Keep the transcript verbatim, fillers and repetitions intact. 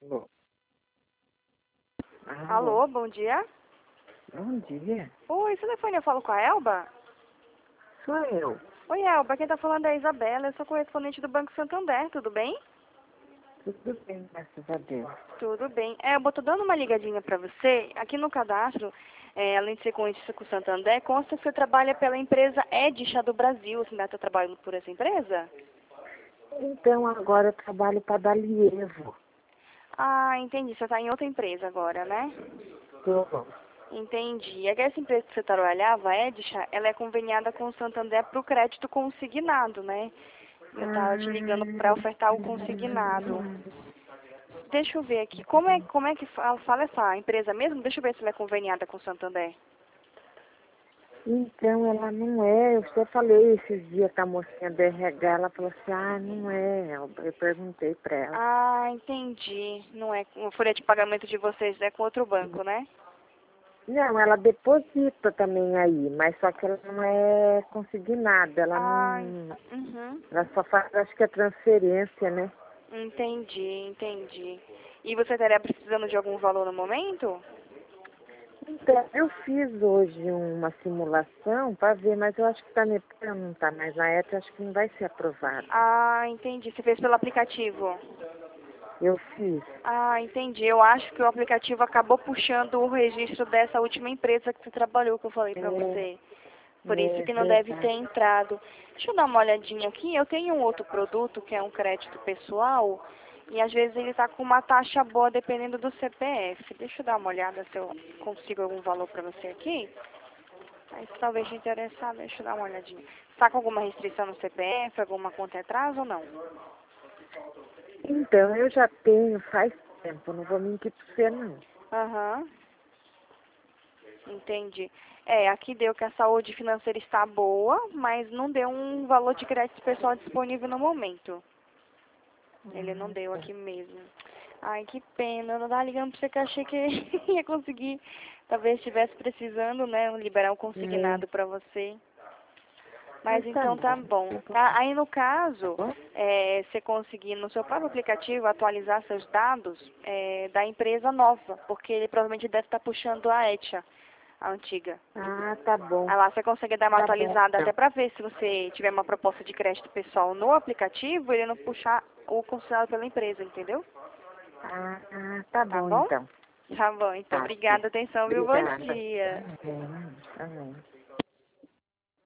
Alô? Alô? Alô, bom dia. Bom dia. Oi, esse telefone eu falo com a Elba? Sou eu. Oi, Elba, quem tá falando é a Isabela, eu sou correspondente do Banco Santander, tudo bem? Tudo bem, graças a Deus. Tudo bem. Elba, eu tô dando uma ligadinha pra você. Aqui no cadastro, é, além de ser correntista com o Santander, consta que você trabalha pela empresa Edcha do Brasil. Você ainda tá trabalhando por essa empresa? Então, agora eu trabalho para Dalievo. Ah, entendi. Você tá em outra empresa agora, né? Tô. Entendi. É que essa empresa que você trabalhava, a Edcha, ela é conveniada com o Santander para o crédito consignado, né? Eu tava te ligando para ofertar o consignado. Deixa eu ver aqui. Como é, como é que fala, fala essa empresa mesmo? Deixa eu ver se ela é conveniada com o Santander. Então, ela não é. Eu só falei esses dias com a mocinha do R H. Ela falou assim: ah, não é. Eu eu perguntei para ela. Ah, entendi. Não é a folha de pagamento de vocês, é com outro banco, né? Não, ela deposita também aí, mas só que ela não é consignada. Ela Ah, não. uhum. Ela só faz, acho que é transferência, né? Entendi, entendi. E você estaria precisando de algum valor no momento? Então, eu fiz hoje uma simulação para ver, mas eu acho que está Nepal, não está mais na ETA, acho que não vai ser aprovado. Ah, entendi. Você fez pelo aplicativo. Eu fiz. Ah, entendi. Eu acho que o aplicativo acabou puxando o registro dessa última empresa que você trabalhou, que eu falei pra É, você. Por isso é que não deve ter verdade. entrado. Deixa eu dar uma olhadinha aqui. Eu tenho um outro produto que é um crédito pessoal e às vezes ele tá com uma taxa boa dependendo do C P F. Deixa eu dar uma olhada se eu consigo algum valor pra você aqui. Aí se talvez te interessar, deixa eu dar uma olhadinha. Tá com alguma restrição no C P F, alguma conta em atraso ou não? Então, eu já tenho faz tempo, não vou mentir para você, não. Aham. Entendi. É, aqui deu que a saúde financeira está boa, mas não deu um valor de crédito pessoal disponível no momento. Ele não deu aqui mesmo. Ai, que pena. Eu não tava ligando pra você que eu achei que ia conseguir. Talvez estivesse precisando, né, liberar um É, consignado pra você. Mas mas tá então tá bom, bom. tá bom. Tá? Aí no Tá caso, bom? é, você conseguir no seu próprio aplicativo atualizar seus dados é, da empresa nova, porque ele provavelmente deve estar puxando a Etcha, a antiga. Ah, tá bom. Aí lá você consegue dar uma Tá bom, atualizada até então. pra ver se você tiver uma proposta de crédito pessoal no aplicativo, ele não puxar o considerado pela empresa, entendeu? Ah, ah, tá Tá bom, bom? então. Tá bom, então. Tá, sim. Obrigada, atenção, viu? Bom Obrigada. dia. Amém. Amém.